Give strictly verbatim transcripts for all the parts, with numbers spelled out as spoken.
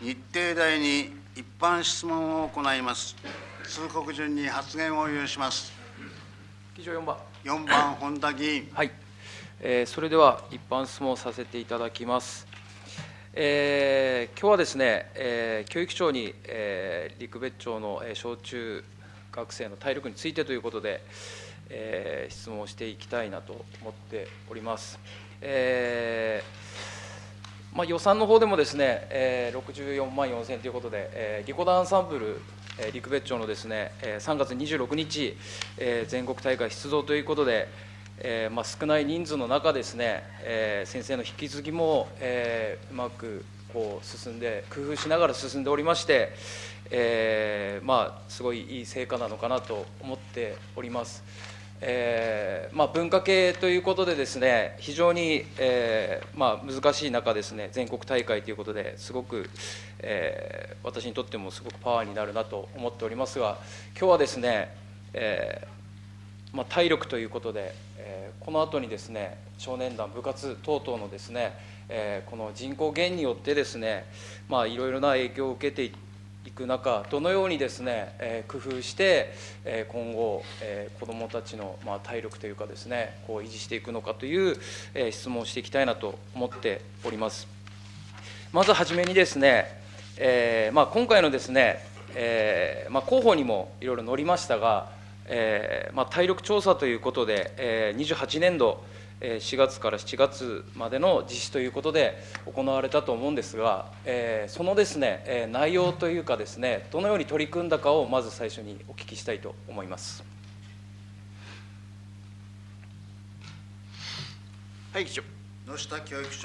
日程題に一般質問を行います。通告順に発言を有します。 議場よんばん。 よんばん、本田議員。 はい、えー、それでは一般質問させていただきます。えー、今日はですね、えー、教育庁に、えー、陸別町の、えー、小中学生の体力についてということで、えー、質問をしていきたいなと思っております。えーまあ、予算の方でもですね、えー、ろくじゅうよんまんよんせんということで、えー、リコダンサンプル、えー、陸別町のですね、えー、さんがつにじゅうろくにち、えー、全国大会出場ということで、えーまあ、少ない人数の中ですね、えー、先生の引き継ぎも、えー、うまくこう進んで工夫しながら進んでおりまして、えーまあ、すごいいい成果なのかなと思っております。えーまあ、文化系ということでですね、非常に、えーまあ、難しい中ですね、全国大会ということですごく、えー、私にとってもすごくパワーになるなと思っておりますが、今日はですね、えーまあ、体力ということで、えー、この後にですね、少年団部活等々のですね、えー、この人口減によってですね、まあ、いろいろな影響を受けていく中、どのようにですね、えー、工夫して、えー、今後、えー、子どもたちの、まあ、体力というかですね、こう維持していくのかという、えー、質問をしていきたいなと思っております。まずはじめにですね、えーまあ、今回のですね、えーまあ、広報にもいろいろ載りましたが、えーまあ、体力調査ということで、えー、にじゅうはちねんどしがつからしちがつまでの実施ということで行われたと思うんですが、えー、そのですね、えー、内容というかですね、どのように取り組んだかをまず最初にお聞きしたいと思います。 はい、議長。 野下教育長。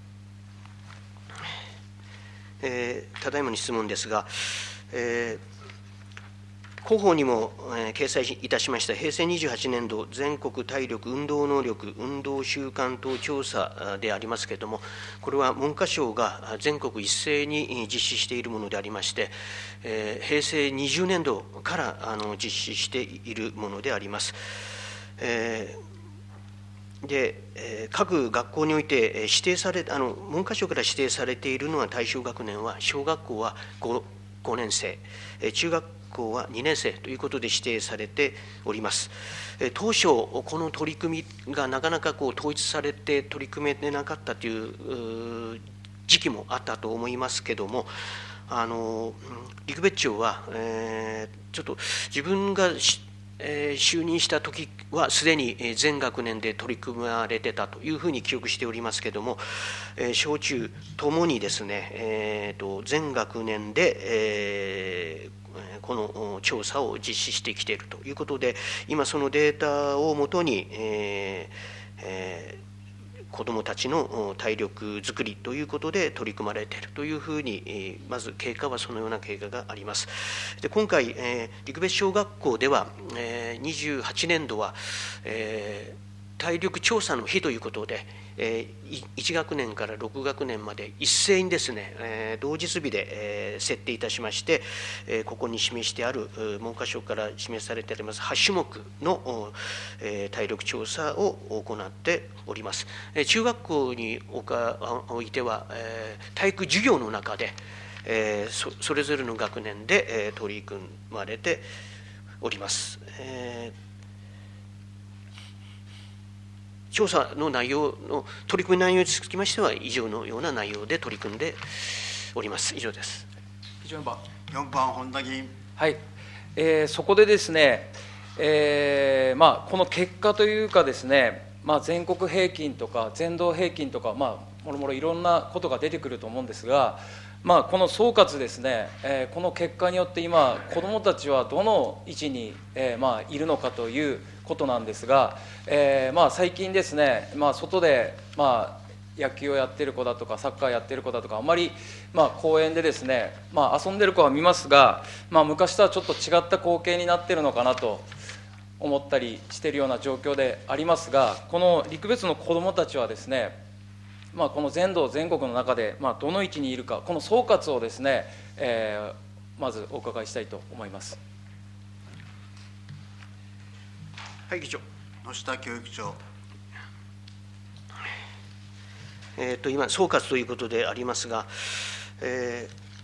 えー、ただいまの質問ですが、えー広報にも、えー、掲載いたしました平成にじゅうはちねんど全国体力運動能力運動習慣等調査でありますけれども、これは文科省が全国一斉に実施しているものでありまして、えー、平成にじゅうねんどからあの実施しているものであります。えーで、えー、各学校において指定されあの文科省から指定されているのは、対象学年は小学校は 5, 5年生、中学校はにねんせいということで指定されております。当初、この取り組みがなかなかこう統一されて取り組めてなかったという時期もあったと思いますけれども、あの陸別町は、えー、ちょっと自分がえー、就任した時はすでに全学年で取り組まれてたというふうに記憶しておりますけれども、えー、小中ともにですね、えー、と全学年で、えー、この調査を実施してきているということで、今そのデータをもとに、えーえー子どもたちの体力づくりということで取り組まれているというふうに、まず経過はそのような経過があります。で今回、えー、陸別小学校では、えー、にじゅうはちねんどは、えー体力調査の日ということで、えー、いち学年からろく学年まで一斉にですね、えー、同日日で、えー、設定いたしまして、えー、ここに示してある文科省から示されておりますはちしゅもくの、えー、体力調査を行っております。えー、中学校におかおいては、えー、体育授業の中で、えー、そ, それぞれの学年で、えー、取り組まれております。えー調査の内容の取り組み内容につきましては以上のような内容で取り組んでおります。以上です。 よんばん。 よんばん、本田議員。はい、 えー、そこでですね、えーまあ、この結果というかですね、まあ、全国平均とか全道平均とか、まあ、もろもろいろんなことが出てくると思うんですが、まあ、この総括ですね、えー、この結果によって今子どもたちはどの位置に、えーまあ、いるのかということなんですが、えーまあ、最近ですね、まあ、外で、まあ、野球をやってる子だとかサッカーやってる子だとか、あまり、まあ、公園でですね、まあ、遊んでる子は見ますが、まあ、昔とはちょっと違った光景になってるのかなと思ったりしているような状況でありますが、この陸別の子どもたちはですね、まあ、この全道全国の中で、まあ、どの位置にいるか、この総括をですね、えー、まずお伺いしたいと思います。 はい、議長。 野下教育長。 えー、と今、総括ということでありますが、えー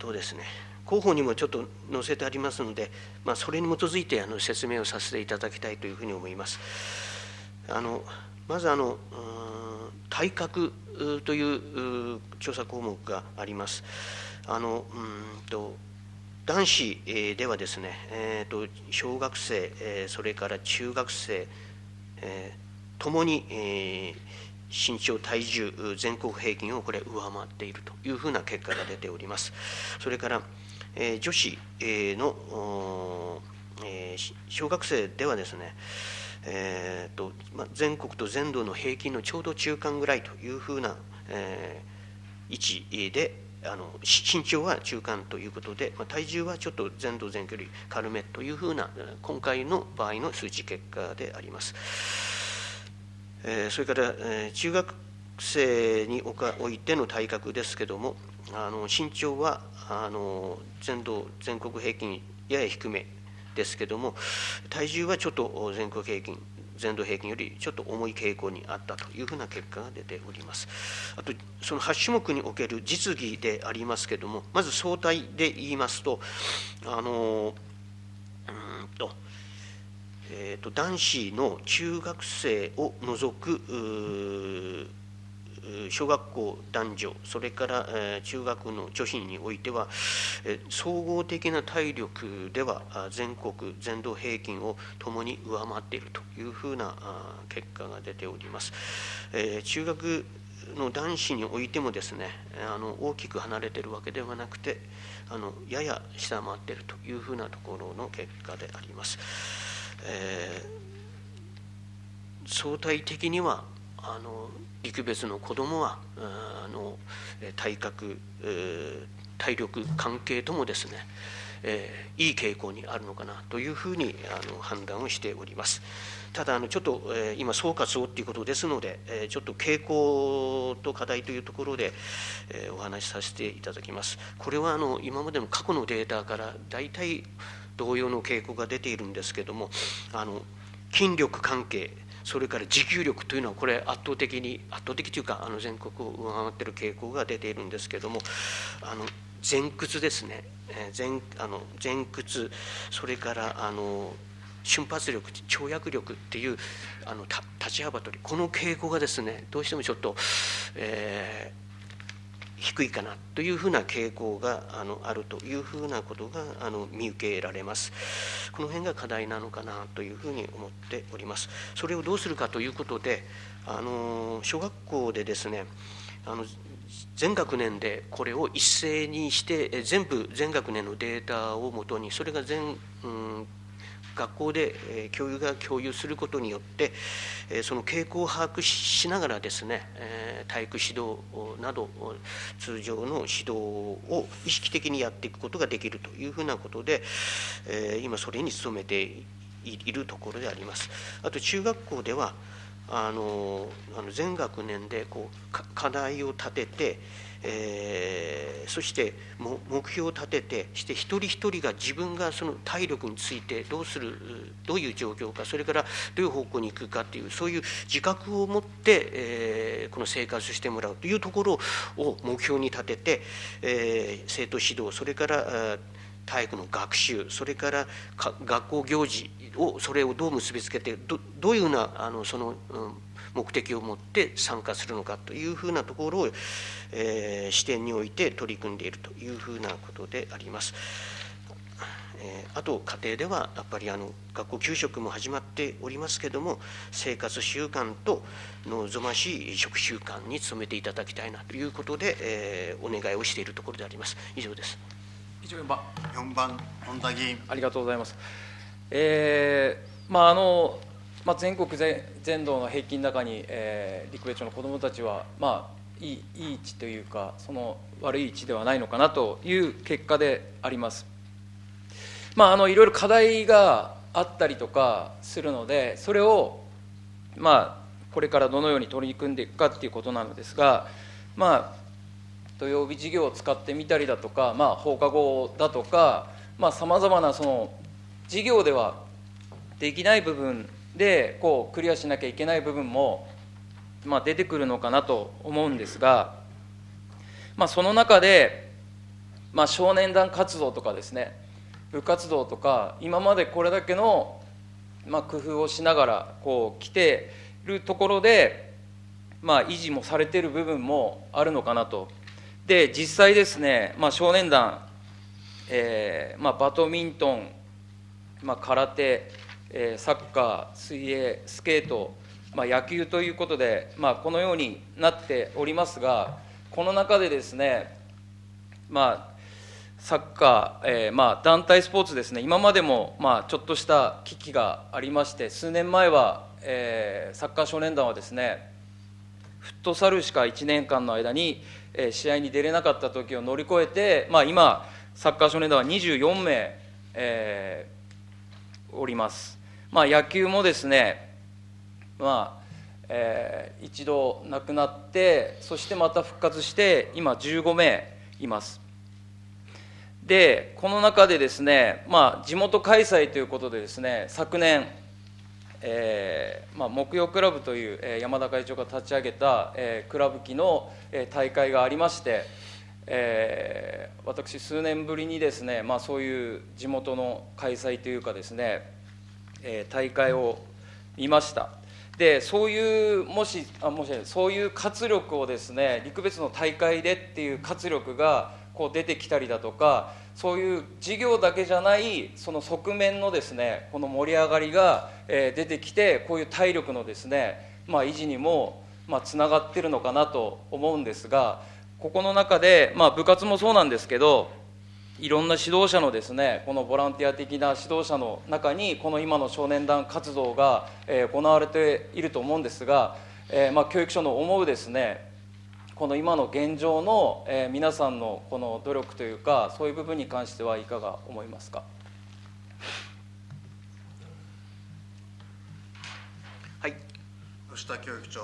とですね、広報にもちょっと載せてありますので、まあ、それに基づいてあの説明をさせていただきたいというふうに思います。あのまずあの体格という調査項目があります。あのうんと男子ではですね、えー、と小学生、えー、それから中学生、えー、ともに、えー、身長、体重、全国平均をこれ上回っているというふうな結果が出ております。それから、えー、女子の、えー、小学生ではですね、えーとま、全国と全道の平均のちょうど中間ぐらいというふうな、えー、位置で、あの身長は中間ということで、ま、体重はちょっと全道全距離軽めというふうな今回の場合の数値結果であります。えー、それから、えー、中学生においての体格ですけども、あの身長はあの全道全国平均やや低めですけども、体重はちょっと全国平均全道平均よりちょっと重い傾向にあったというふうな結果が出ております。あとそのはち種目における実技でありますけれども、まず総体で言いますと、あのうんと、えー、と男子の中学生を除く小学校男女、それから中学の女子においては、総合的な体力では全国全道平均をともに上回っているというふうな結果が出ております。中学の男子においてもですね、あの大きく離れているわけではなくて、あのやや下回っているというふうなところの結果であります。えー、相対的にはあの陸別の子どもはあの体格、体力関係ともですね、えー、いい傾向にあるのかなというふうにあの判断をしております。ただあのちょっと、えー、今総括をということですので、えー、ちょっと傾向と課題というところで、えー、お話しさせていただきます。これはあの今までの過去のデータから大体同様の傾向が出ているんですけれども、あの筋力関係、それから持久力というのはこれ圧倒的に圧倒的というかあの全国を上回っている傾向が出ているんですけれども、あの前屈ですね、前あの前屈、それからあの瞬発力、跳躍力っていうあの立ち幅取り、この傾向がですねどうしてもちょっと、えー低いかなというふうな傾向が あ, のあるというふうなことがあの見受けられます。この辺が課題なのかなというふうに思っております。それをどうするかということで、あの小学校でですね、あの全学年でこれを一斉にして全部全学年のデータをもとに、それが全、うん学校で教諭が共有することによって、その傾向を把握しながらですね、体育指導など通常の指導を意識的にやっていくことができるというふうなことで、今それに努めているところであります。あと中学校ではあの全学年でこう課題を立てて、えー、そして目標を立てて、して一人一人が自分がその体力についてどうする、どういう状況か、それからどういう方向に行くかという、そういう自覚を持って、えー、この生活してもらうというところを目標に立てて、えー、生徒指導、それから体育の学習、それから学校行事を、それをどう結びつけて、 ど, どういうようなあのその、うん目的を持って参加するのかというふうなところを、えー、視点において取り組んでいるというふうなことであります。えー、あと家庭ではやっぱりあの学校給食も始まっておりますけれども、生活習慣と望ましい食習慣に努めていただきたいなということで、えー、お願いをしているところであります。以上です。 以上よんばん。 よんばん、本田議員。 ありがとうございます。えー、まああのまあ、全国全道の平均の中に、えー、陸別町の子どもたちは、まあ、いい、いい位置というか、その悪い位置ではないのかなという結果であります。まあ、あのいろいろ課題があったりとかするので、それを、まあ、これからどのように取り組んでいくかということなのですが、まあ、土曜日授業を使ってみたりだとか、まあ、放課後だとか、さまざまなその授業ではできない部分でこうクリアしなきゃいけない部分も、まあ、出てくるのかなと思うんですが、まあ、その中でまあ、少年団活動とかですね、部活動とか、今までこれだけの、まあ、工夫をしながらこう来ているところで、まあ、維持もされている部分もあるのかなと。で実際ですね、まあ、少年団、えーまあ、バドミントン、まあ、空手、えー、サッカー、水泳、スケート、まあ、野球ということで、まあ、このようになっておりますが、この中でですね、まあ、サッカー、えーまあ、団体スポーツですね、今までも、まあ、ちょっとした危機がありまして、数年前は、えー、サッカー少年団はですね、フットサルしかいちねんかんの間に、えー、試合に出れなかった時を乗り越えて、まあ、今サッカー少年団はにじゅうよんめい、えー、おります。まあ、野球もですね、まあえー、一度亡くなって、そしてまた復活して今じゅうごめいいます。でこの中でですね、まあ、地元開催ということでですね、昨年、えーまあ、木曜クラブという、えー、山田会長が立ち上げた、えー、クラブ機の、えー、大会がありまして、えー、私数年ぶりにですね、まあ、そういう地元の開催というかですね、えー、大会を見ました。でそういうもしあもしそういう活力をですね、陸別の大会でっていう活力がこう出てきたりだとか、そういう事業だけじゃないその側面のですね、この盛り上がりが、えー、出てきて、こういう体力のですね、まあ、維持にも、まあ、つながってるのかなと思うんですが、ここの中で、まあ、部活もそうなんですけど、いろんな指導者のですね、このボランティア的な指導者の中にこの今の少年団活動が、えー、行われていると思うんですが、えーまあ、教育省の思うですね、この今の現状の、えー、皆さんのこの努力というか、そういう部分に関してはいかが思いますか。 はい、 吉田教育長。はい、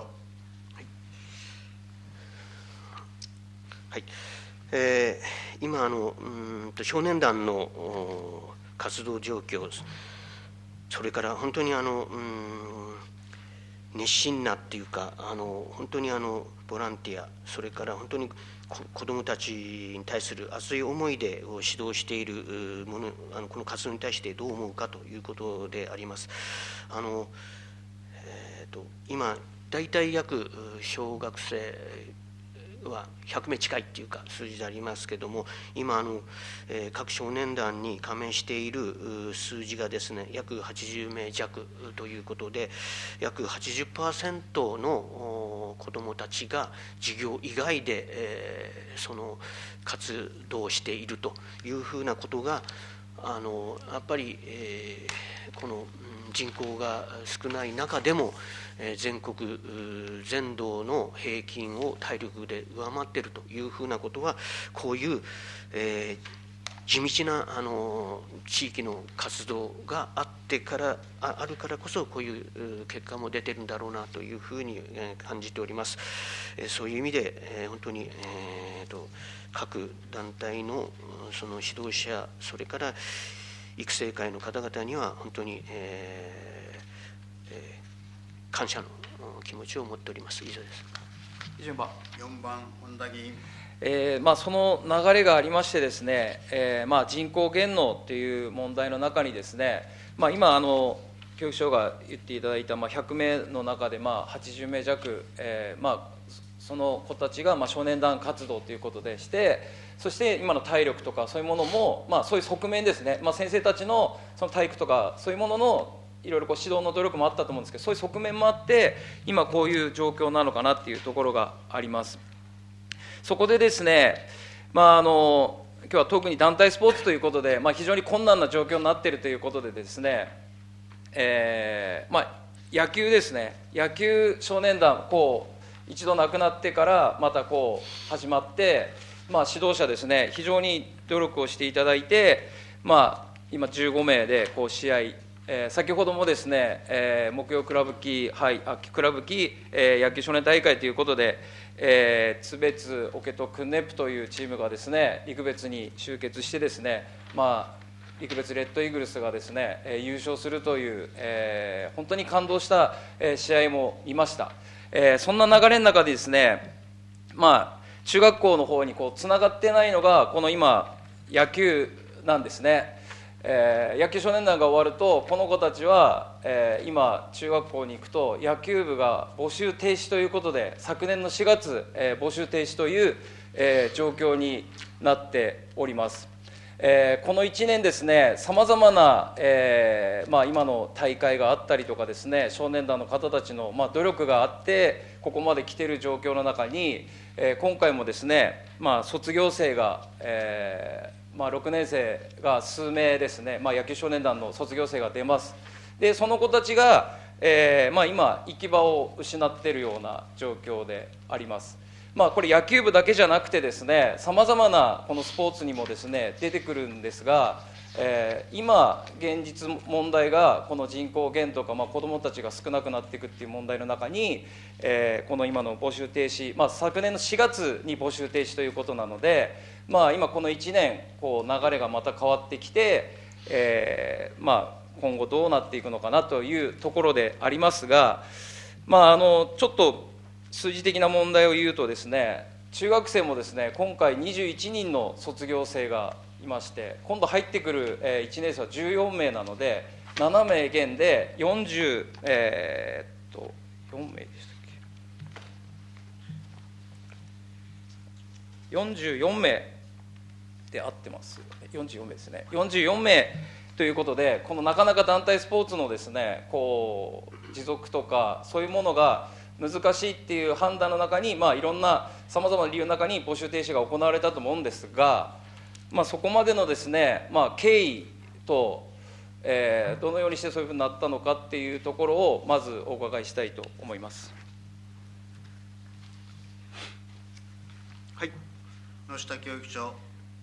はい、えー、今あのうんと少年団の活動状況、それから本当にあのうん熱心なっていうか、あの本当にあのボランティア、それから本当に子どもたちに対する熱い思いで指導しているもの、あのこの活動に対してどう思うかということであります。あの、えー、と今大体約小学生はひゃくめい近いっていうか数字でありますけども、今あの、えー、各少年団に加盟している数字がですね、約はちじゅうめいじゃくということで、約 はちじゅっパーセント の子どもたちが授業以外で、えー、その活動しているというふうなことが、あのやっぱり、えー、この人口が少ない中でも全国全道の平均を体力で上回っているというふうなことは、こういう、えー、地道なあの地域の活動があってからあるからこそ、こういう結果も出てるんだろうなというふうに感じております。そういう意味で本当に、えー、と各団体のその指導者、それから育成会の方々には本当に、えーえー、感謝の気持ちを持っております。以上です。 順番よんばん本田議員。 えーまあ、その流れがありましてですね、えーまあ、人口減能という問題の中にですね、まあ、今あの教育省が言っていただいた、まあ、ひゃくめいの中で、まあ、はちじゅうめいじゃく、えーまあ、その子たちが、まあ、少年団活動ということでして、そして今の体力とかそういうものも、まあ、そういう側面ですね、まあ、先生たちのその体育とかそういうもののいろいろこう指導の努力もあったと思うんですけど、そういう側面もあって今こういう状況なのかなっていうところがあります。そこでですね、まあ、あの今日は特に団体スポーツということで、まあ、非常に困難な状況になっているということでですね、えーまあ、野球ですね、野球少年団こう一度亡くなってからまたこう始まって、まあ、指導者ですね、非常に努力をしていただいて、まあ、今じゅうごめいでこう試合、えー、先ほどもですね、えー、木曜クラブ期、はい、あクラブ期、えー、野球少年大会ということで、えー、津別オケとクンネップというチームがですね、陸別に集結してですね、まあ、陸別レッドイーグルスがですね、えー、優勝するという、えー、本当に感動した、えー、試合も見ました。えー、そんな流れの中でですね、まあ、中学校の方にこうつながってないのがこの今野球なんですね。えー、野球少年団が終わるとこの子たちは、えー、今中学校に行くと野球部が募集停止ということで昨年のしがつ、えー、募集停止という、えー、状況になっております。えー、このいちねんですね、さまざまな、えーまあ、今の大会があったりとかですね、少年団の方たちの、まあ、努力があってここまで来ている状況の中に、えー、今回もですね、まあ、卒業生が、えーまあ、ろくねん生が数名ですね、まあ、野球少年団の卒業生が出ます。でその子たちが、えーまあ、今行き場を失っているような状況であります。まあ、これ野球部だけじゃなくてですね、さまざまなこのスポーツにもですね出てくるんですが、えー、今現実問題がこの人口減とか、まあ、子どもたちが少なくなっていくっていう問題の中に、えー、この今の募集停止、まあ、昨年のしがつに募集停止ということなので、まあ、今このいちねんこう流れがまた変わってきて、えーまあ、今後どうなっていくのかなというところでありますが、まあ、あのちょっと数字的な問題を言うとですね、中学生もですね今回にじゅういちにんの卒業生がいまして、今度入ってくるいちねん生はじゅうよんめいなのでななめい減でよんじゅう、えー、っとよんめいでしたっけ、よんじゅうよんめいで合ってます、よんじゅうよんめいですね、よんじゅうよんめいということで、このなかなか団体スポーツのですねこう持続とかそういうものが難しいっていう判断の中に、まあ、いろんなさまざまな理由の中に募集停止が行われたと思うんですが、まあ、そこまでのですね、まあ、経緯と、えー、どのようにしてそういうふうになったのかっていうところをまずお伺いしたいと思います。 はい、野下教育長。はい、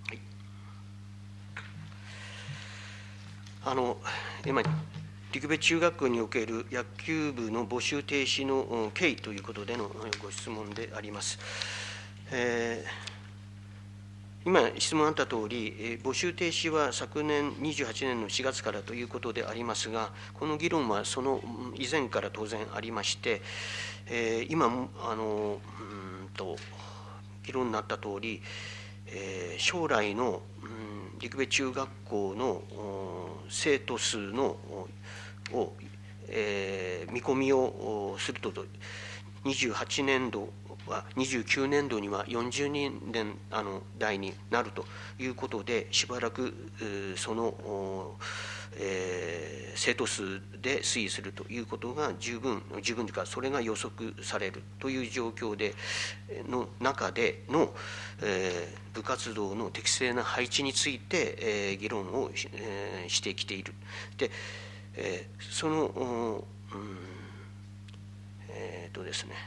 あの今陸別中学校における野球部の募集停止の経緯ということでのご質問であります。えー、今質問あったとおり、募集停止は昨年にじゅうはちねんのしがつからということでありますが、この議論はその以前から当然ありまして、えー、今あのうんと議論になったとおり、えー、将来の、うん、陸別中学校の生徒数のを、えー、見込みをすると、にじゅうはちねんどはにじゅうきゅうねんどにはよんじゅうにん台になるということで、しばらくその、えー、生徒数で推移するということが十分十分というか、それが予測されるという状況での中での、えー、部活動の適正な配置について、えー、議論を し,、えー、してきている。でえー、その、うん、えーとですね、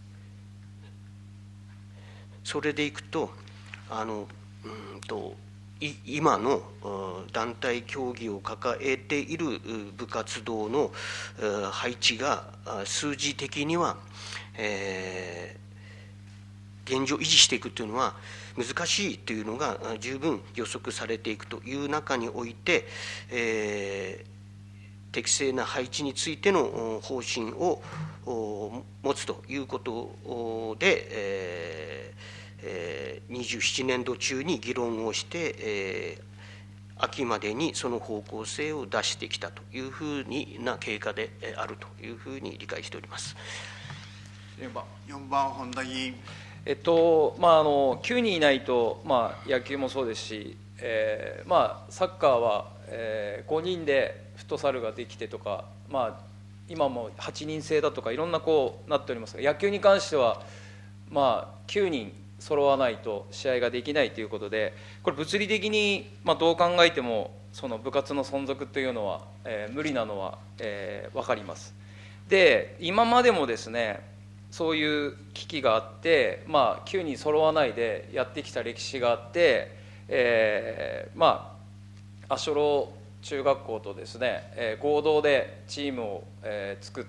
それでいくと、あの、うんと、い今の団体競技を抱えている部活動の配置が数字的には、えー、現状維持していくというのは難しいというのが十分予測されていくという中において、えー適正な配置についての方針を持つということで、えーえー、にじゅうななねんど中に議論をして、えー、秋までにその方向性を出してきたというふうな経過であるというふうに理解しております。 よんばん、よんばん本田議員。 えっとまあ、あのきゅうにんいないと、まあ、野球もそうですし、えーまあ、サッカーは、えー、ごにんでフットサルができてとか、まあ、今もはちにん制だとかいろんなこうなっておりますが、野球に関しては、まあ、きゅうにん揃わないと試合ができないということで、これ物理的に、まあ、どう考えてもその部活の存続というのは、えー、無理なのは、えー、分かります。で今までもですねそういう危機があって、まあ、きゅうにん揃わないでやってきた歴史があって、えー、まあ足寄中学校とですね、えー、合同でチームを、えー、作って、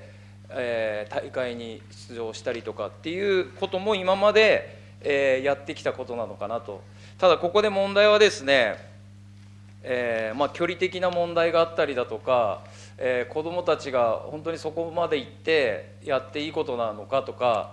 えー、大会に出場したりとかっていうことも今まで、えー、やってきたことなのかなと。ただここで問題はですね、えーまあ、距離的な問題があったりだとか、えー、子どもたちが本当にそこまで行ってやっていいことなのかとか、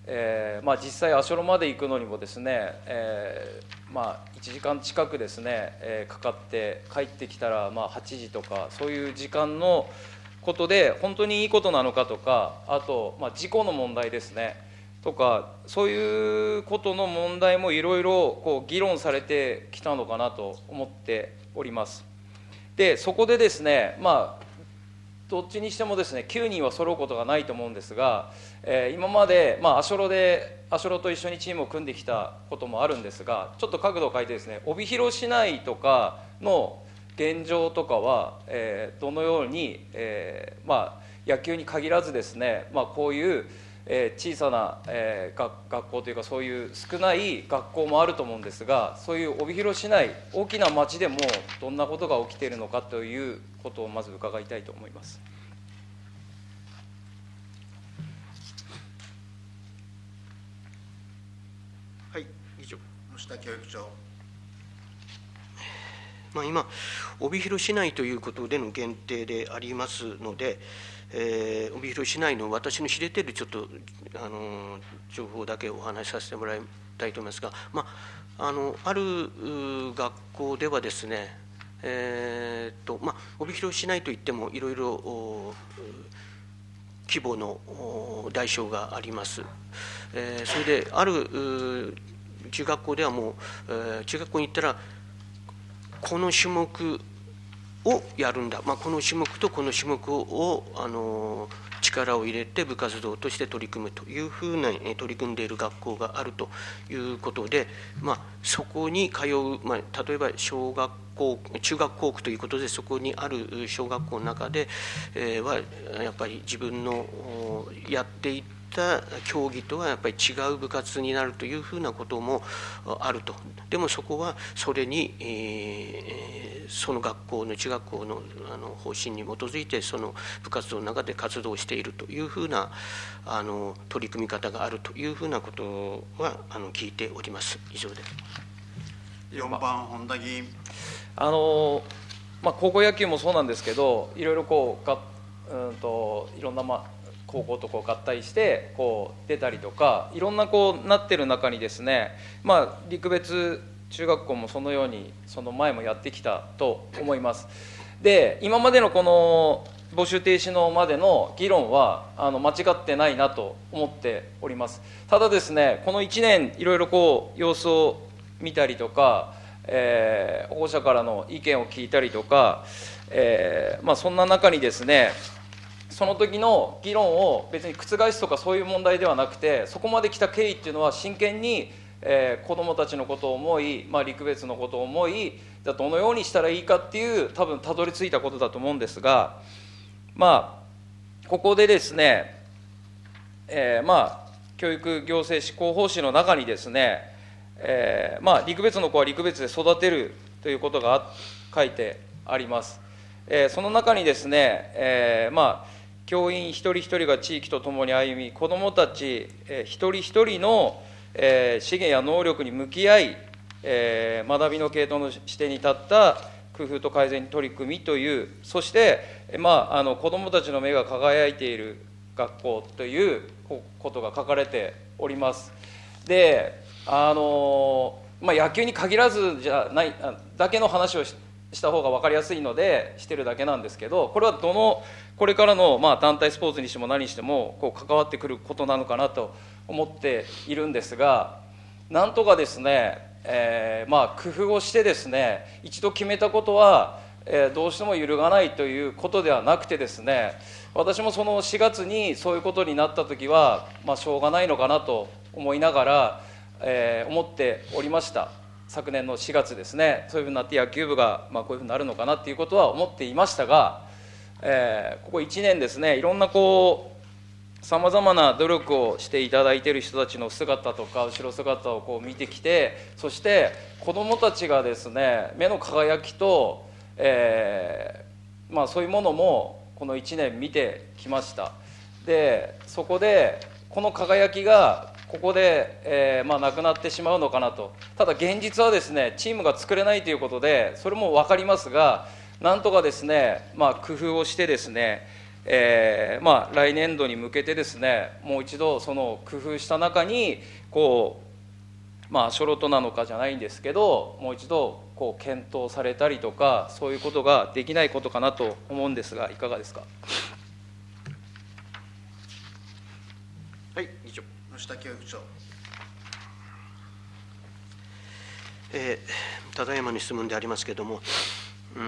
えーまあ、実際足寄まで行くのにもですね、えーまあ、いちじかん近くですね、えー、かかって帰ってきたらまあはちじとか、そういう時間のことで本当にいいことなのかとか、あと、まあ、事故の問題ですねとか、そういうことの問題もいろいろこう議論されてきたのかなと思っております。でそこでですね、まあどっちにしてもですねきゅうにんは揃うことがないと思うんですが、えー、今まで、まあ、足寄で足寄と一緒にチームを組んできたこともあるんですが、ちょっと角度を変えてですね、帯広市内とかの現状とかは、えー、どのように、えーまあ、野球に限らずですね、まあ、こういう、えー、小さな、えー、学, 学校というかそういう少ない学校もあると思うんですが、そういう帯広市内大きな町でもどんなことが起きているのかということをまず伺いたいと思います。 はい、以上。 吉田教育長。 まあ、今、帯広市内ということでの限定でありますので、えー、帯広市内の私の知れているちょっとあの情報だけお話しさせてもらいたいと思いますが、まあ、あのある学校ではですね、えーとまあ、帯広市内といってもいろいろ規模の大小があります。えー、それである中学校ではもう、えー、中学校に行ったらこの種目をやるんだ、まあ、この種目とこの種目をあの力を入れて部活動として取り組むというふうな取り組んでいる学校があるということで、まあ、そこに通う、まあ、例えば小学校中学校区ということでそこにある小学校の中で、えー、はやっぱり自分のやっていった競技とはやっぱり違う部活になるというふうなこともあると。でもそこはそれに、えー、その学校の中学校のあの方針に基づいてその部活動の中で活動しているというふうなあの取り組み方があるというふうなことはあの聞いております。以上です。 よんばん本田議員。 あのまあ、高校野球もそうなんですけど、いろいろこうが、うんといろんな、まあ高校とこう合体してこう出たりとかいろんなこうなってる中にですね、まあ、陸別中学校もそのようにその前もやってきたと思います。で今までのこの募集停止のまでの議論はあの間違ってないなと思っております。ただですね、このいちねんいろいろこう様子を見たりとか、えー、保護者からの意見を聞いたりとか、えーまあ、そんな中にですねその時の議論を別に覆すとかそういう問題ではなくて、そこまで来た経緯っていうのは真剣に、えー、子どもたちのことを思い、まあ、陸別のことを思い、どのようにしたらいいかっていう多分たどり着いたことだと思うんですが、まあここでですね、えー、まあ教育行政施行方針の中にですね、えー、まあ陸別の子は陸別で育てるということが書いてあります。えー、その中にですね、えー、まあ教員一人一人が地域とともに歩み、子どもたち、えー、一人一人の、えー、資源や能力に向き合い、えー、学びの系統の視点に立った工夫と改善に取り組みという、そして、まあ、あの子どもたちの目が輝いている学校ということが書かれております。で、あのまあ、野球に限らずじゃないだけの話をしした方が分かりやすいのでしてるだけなんですけど、これはどのこれからのまあ団体スポーツにしても何にしてもこう関わってくることなのかなと思っているんですが、なんとかですね、えー、まあ工夫をしてですね、一度決めたことは、えー、どうしても揺るがないということではなくてですね、私もそのしがつにそういうことになった時は、まあ、しょうがないのかなと思いながら、えー、思っておりました。昨年のしがつですね、そういうふうになって野球部が、まあ、こういうふうになるのかなっていうことは思っていましたが、えー、ここいちねんですね、いろんなこうさまざまな努力をしていただいている人たちの姿とか後ろ姿をこう見てきて、そして子どもたちがですね目の輝きと、えーまあ、そういうものもこのいちねん見てきました。でそこでこの輝きがここで、えーまあ、なくなってしまうのかなと。ただ現実はですね、チームが作れないということでそれも分かりますが、なんとかですね、まあ、工夫をしてですね、 えーまあ、来年度に向けてですね、もう一度その工夫した中にこう、まあ、ショロトなのかじゃないんですけど、もう一度こう検討されたりとか、そういうことができないことかなと思うんですが、いかがですか。 はい、議長。 吉田教育長。 えー、ただいまの質問でありますけれども、うん、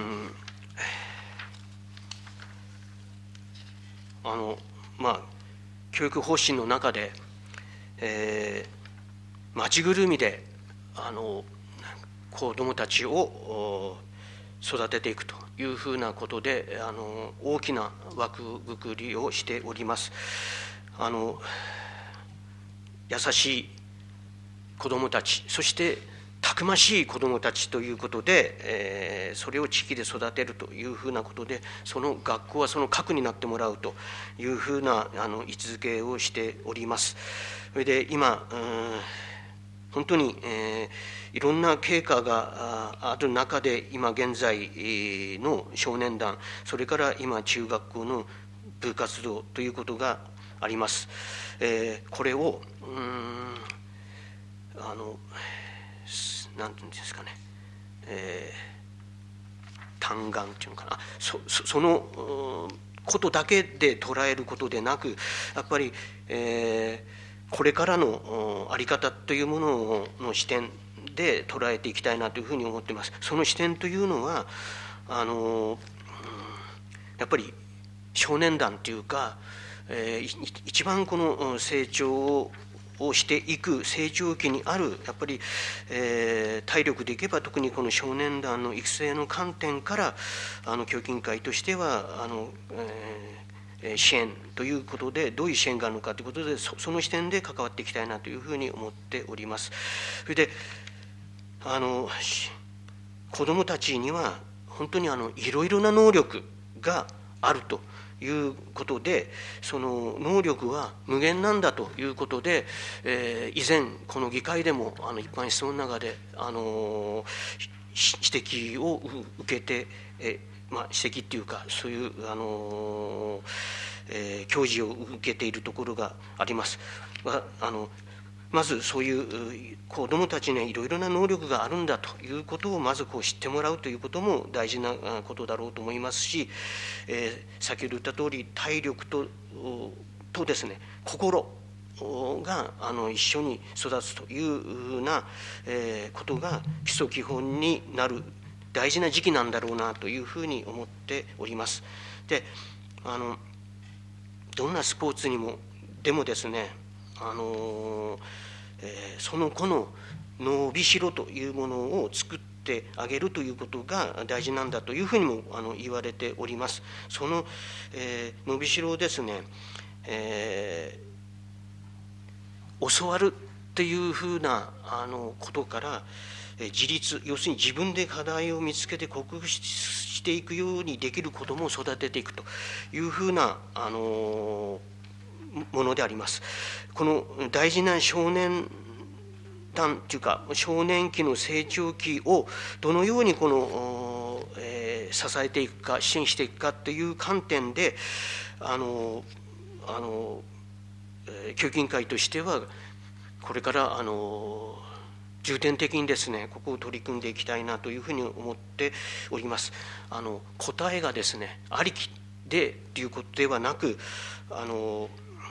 あのまあ教育方針の中で、えー、町ぐるみであの子どもたちを育てていくというふうなことで、あの大きな枠組みをしております。あの優しい子どもたち、そしてたくましい子どもたちということで、えー、それを地域で育てるというふうなことで、その学校はその核になってもらうというふうなあの位置づけをしております。それで今、うん、本当に、えー、いろんな経過がある中で、今現在の少年団、それから今中学校の部活動ということがあります。えー、これをうんあのなんていうんですかね、えー、単眼っていうのかな、そ, そのことだけで捉えることでなく、やっぱり、えー、これからの在り方というものの視点で捉えていきたいなというふうに思っています。その視点というのは、あのやっぱり少年団というか、えー、一番この成長ををしていく成長期にある、やっぱり、えー、体力でいけば特にこの少年団の育成の観点から、あの教育委員会としてはあの、えー、支援ということで、どういう支援があるのかということで、 そ, その視点で関わっていきたいなというふうに思っております。それであの子どもたちには本当にあのいろいろな能力があるということで、その能力は無限なんだということで、えー、以前この議会でもあの一般質問の中であの指摘を受けて、えーまあ、指摘っていうか、そういうあの、えー、教示を受けているところがあります。まあ、あのまずそういう子どもたちにいろいろな能力があるんだということをまずこう知ってもらうということも大事なことだろうと思いますし、えー、先ほど言った通り体力と、とですね、心があの一緒に育つというふうな、えー、ことが基礎基本になる大事な時期なんだろうなというふうに思っております。で、あのどんなスポーツにもでもですね、あのえー、その子の伸びしろというものを作ってあげるということが大事なんだというふうにもあの言われております。その、えー、伸びしろをですね、えー、教わるっていうふうなあのことから、えー、自立、要するに自分で課題を見つけて克服していくようにできる子どもを育てていくというふうなあのものであります。この大事な少年団というか少年期の成長期をどのようにこの、えー、支えていくか支援していくかという観点で、あのあの、えー、教育委員会としてはこれからあの重点的にですね、ここを取り組んでいきたいなというふうに思っております。あの答えがですねありきでということではなく、あの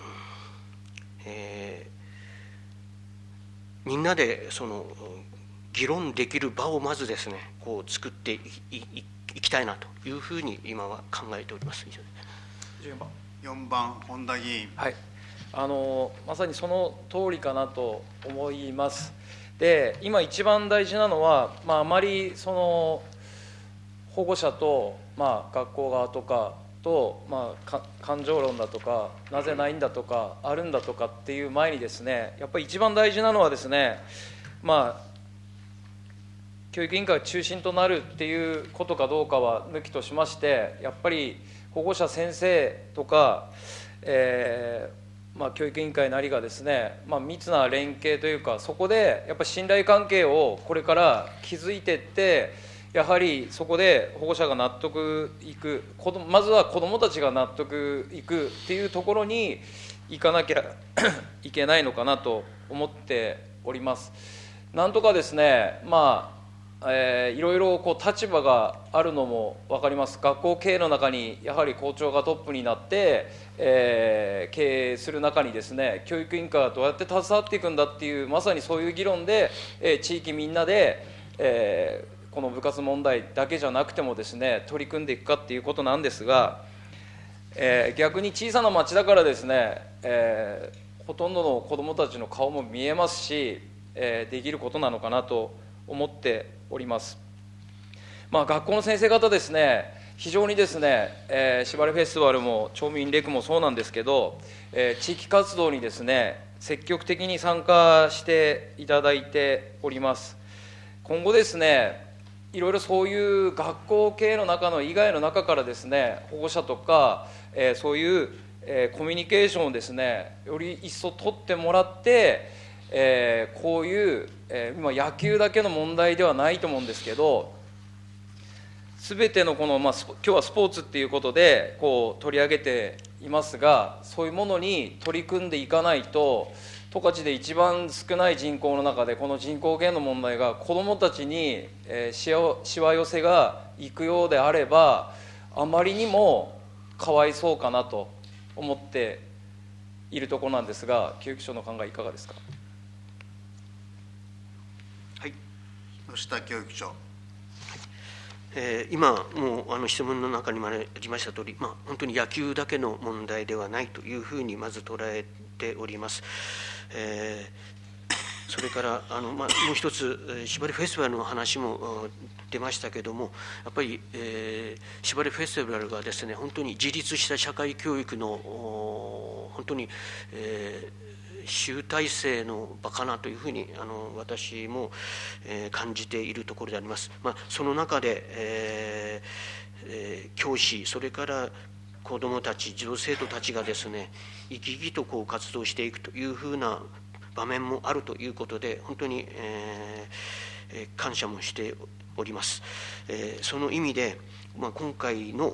えー、みんなでその議論できる場をまずですねこう作っていきたいなというふうに今は考えております。以上です。 よんばんよんばん本田議員。 はい、あのまさにその通りかなと思います。で、今一番大事なのは、まあ、あまりその保護者と、まあ、学校側とかと、まあ、感情論だとかなぜないんだとかあるんだとかっていう前にですね、やっぱり一番大事なのはですね、まあ、教育委員会が中心となるっていうことかどうかは抜きとしまして、やっぱり保護者先生とか、えーまあ、教育委員会なりがですね、まあ、密な連携というか、そこでやっぱり信頼関係をこれから築いていって、 やはりそこで保護者が納得いく、子どまずは子どもたちが納得いくっていうところに行かなきゃいけないのかなと思っております。なんとかですね、まあえー、いろいろこう立場があるのも分かります。学校経営の中にやはり校長がトップになって、えー、経営する中にですね、教育委員会がどうやって携わっていくんだっていう、まさにそういう議論で、えー、地域みんなで、えーこの部活問題だけじゃなくてもですね、取り組んでいくかっていうことなんですが、えー、逆に小さな町だからですね、えー、ほとんどの子どもたちの顔も見えますし、えー、できることなのかなと思っております。まあ、学校の先生方ですね、非常にですね、えー、しばれフェスティバルも町民レクもそうなんですけど、えー、地域活動にですね積極的に参加していただいております。今後ですね、いろいろそういう学校系の中の以外の中からですね、保護者とか、えー、そういう、えー、コミュニケーションをですねより一層取ってもらって、えー、こういう、えー、今野球だけの問題ではないと思うんですけど、全てのこの、まあ、今日はスポーツっていうことでこう取り上げていますが、そういうものに取り組んでいかないと、十勝で一番少ない人口の中でこの人口減の問題が子どもたちに、えー、しわ、しわ寄せがいくようであれば、あまりにもかわいそうかなと思っているところなんですが、教育長の考えいかがですか。 はい、 吉田教育長。 えー、今もうあの質問の中にもありましたとおり、まあ、本当に野球だけの問題ではないというふうにまず捉えております。えー、それからあの、まあ、もう一つ、しばれフェスティバルの話も出ましたけれども、やっぱり、えー、しばれフェスティバルがですね、本当に自立した社会教育の本当に、えー集大成の場かなというふうにあの私も、えー、感じているところであります。まあ、その中で、えーえー、教師、それから子どもたち、児童生徒たちがですね、生き生きとこう活動していくというふうな場面もあるということで、本当に、えー、感謝もしております。えー、その意味で、まあ、今回の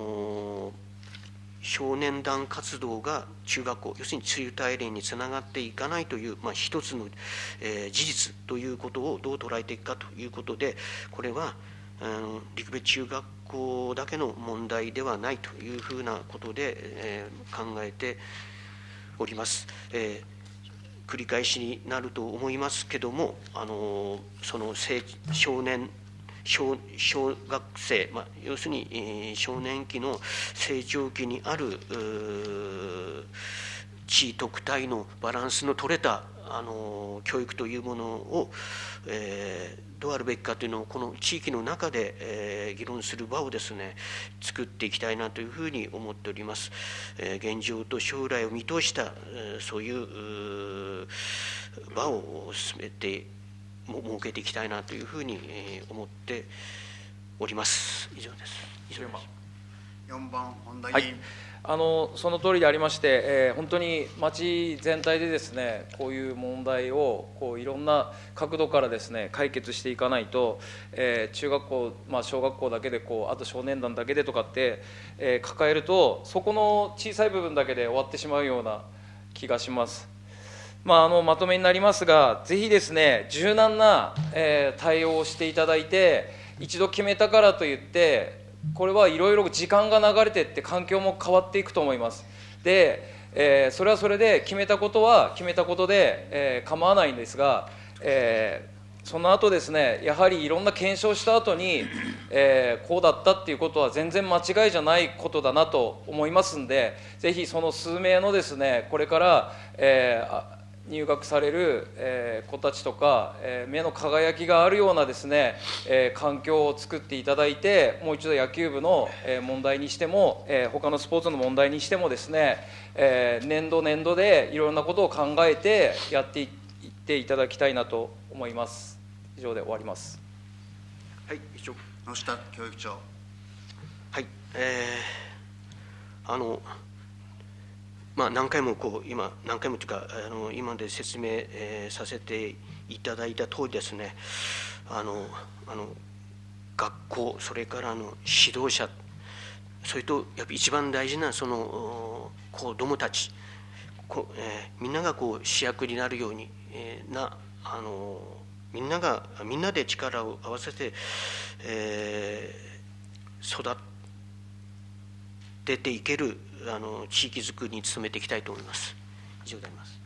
少年団活動が中学校、要するに中大連につながっていかないという、まあ、一つの、えー、事実ということをどう捉えていくかということで、これはあの陸別中学校だけの問題ではないというふうなことで、えー、考えております。えー、繰り返しになると思いますけども、あのその少年小, 小学生、まあ、要するに、えー、少年期の成長期にある地位特待のバランスの取れたあの教育というものを、えー、どうあるべきかというのをこの地域の中で、えー、議論する場をですね作っていきたいなというふうに思っております。えー、現状と将来を見通した、えー、そういう場を進めても設けていきたいなというふうに思っております。以上です。以上です。 よんばん本田議員、 はい、あのその通りでありまして、えー、本当に町全体でですね、こういう問題をこういろんな角度からですね解決していかないと、えー、中学校、まあ、小学校だけでこう、あと少年団だけでとかって、えー、抱えると、そこの小さい部分だけで終わってしまうような気がします。まあ、あのまとめになりますが、ぜひですね柔軟な、えー、対応をしていただいて、一度決めたからといってこれはいろいろ時間が流れていって環境も変わっていくと思います。で、えー、それはそれで決めたことは決めたことで、えー、構わないんですが、えー、その後ですね、やはりいろんな検証した後に、えー、こうだったっていうことは全然間違いじゃないことだなと思いますんで、ぜひその数名のですねこれから、えー入学される、えー、子たちとか、えー、目の輝きがあるようなですね、えー、環境を作っていただいて、もう一度野球部の、えー、問題にしても、えー、他のスポーツの問題にしてもですね、えー、年度年度でいろんなことを考えてやっていっていただきたいなと思います。以上で終わります。 はい、以上。 野下教育長。 はい、えー、あのまあ、何回もこう今何回もというかあの今まで説明、えー、させていただいた通りですね、あのあの学校、それからあの指導者、それとやっぱり一番大事なその子どもたち、こ、えー、みんながこう主役になるように、えー、なあのみんながみんなで力を合わせて、えー、育てていけるあの地域づくりに努めていきたいと思います。以上であります。